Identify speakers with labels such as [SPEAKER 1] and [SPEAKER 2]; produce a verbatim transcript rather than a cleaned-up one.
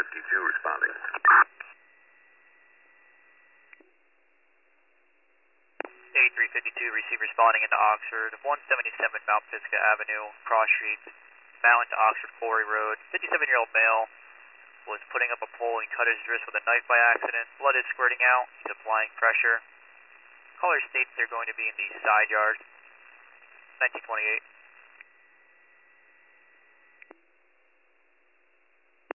[SPEAKER 1] fifty-two responding.
[SPEAKER 2] eighty-three fifty-two, receive responding into Oxford, one seventy-seven Mount Pisgah Avenue, cross street, Mountain to Oxford Quarry Road. fifty-seven-year-old male was putting up a pole and cut his wrist with a knife by accident. Blood is squirting out. He's applying pressure. Caller states they're going to be in the side yard. nineteen twenty-eight.